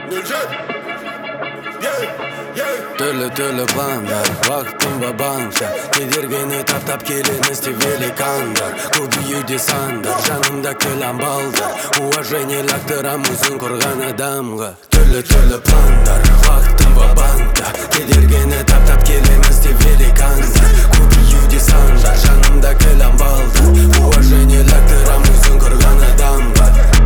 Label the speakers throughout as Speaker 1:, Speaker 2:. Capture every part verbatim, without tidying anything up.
Speaker 1: Түрлі-түрлі пландар, вақытым ба банша Кедергені таптап келемізде великандар Көбеюде сандар, жанымда кілам балдар Уважение лақтырам өзін құрған адамға Түрлі-түрлі пландар, вақытым ба банкта Кедергені таптап келемізде великандар Көбеюде сандар, жанымда кілам балдар Уважение лақтырам өзін құрған адамға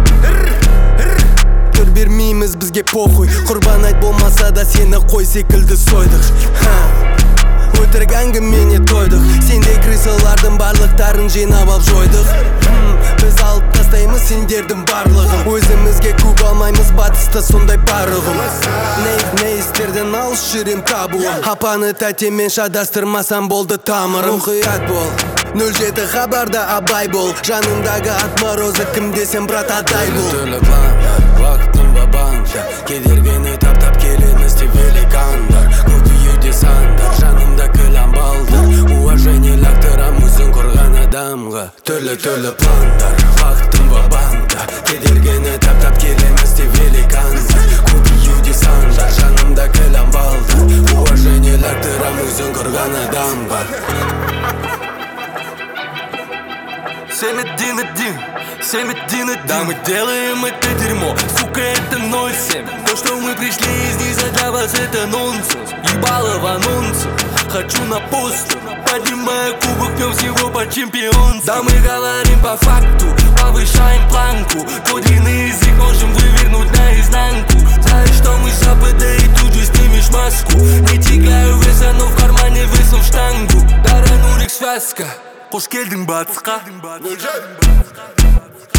Speaker 1: Бермейміз бізге похуй Құрбан айт болмаса да сені қой секілді сойдық Өтірік әңгімене тойдық Сендей крысалардың барлықтарын жинап алып жойдық Біз алып тастаймыз сендердің барлығын Өзімізге көк алмаймыз батыста сондай парығым Не істерден алыс жүрем табуым Апаны тәтемен шадастырмасам болды тамырым Мұқият бол нөл жеті хабарда абай бол Жанымдағы отморозы кім десем брат адай бол Түрлі пландар, вақытым ба банша Кедергені таптап келемізде великандар Көбеюде сандар, жанымда кілам балдар Уважение лақтырам өзін құрған адамға Түрлі-түрлі пландар, вақытым ба банкта Кедергені таптап келемізде великандар Көбеюде сандар, жанымда кілам балдар Уважение лақтырам өзін құрған адамға
Speaker 2: Семь один один, семь один один. Да, мы делаем это дерьмо, сука, это ноль семь. То, что мы пришли из низа, для вас это нонсенс. Ебало в анонсе, хочу на постер. Поднимая кубок, пьем всего по чемпионству. Да, мы говорим по факту, повышаем планку. Подлинный язык можем вывернуть наизнанку. Знаешь, что мы с запада и тут же снимешь маску. Не тягаю веса, но в кармане весом штангу. Даранулик связка. Қош келдің батысқа